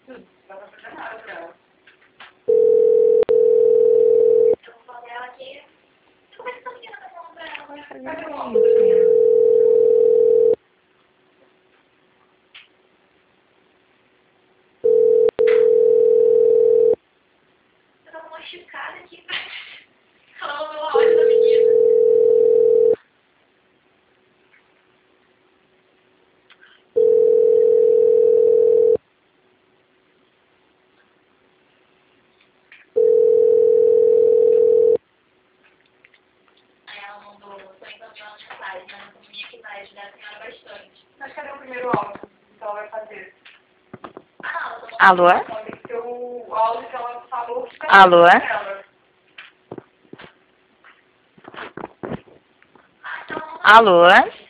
Não dá pra fazer nada pra ela. Eu vou fazer ela aqui. Como é que essa menina tá falando pra ela? Vai fazer Cadê o uma áudio? Eu tô com uma chicada aqui. Ela ouviu o áudio da menina. Aí ela mandou, tô encaminhando a mensagem, né? Essa menina que vai ajudar a senhora bastante. Mas cadê o primeiro áudio que ela vai fazer? Ah, ela tô Alô? Não, tem que ser o áudio que ela falou que tá Alô? pra ela. Ah, então ela não Alô?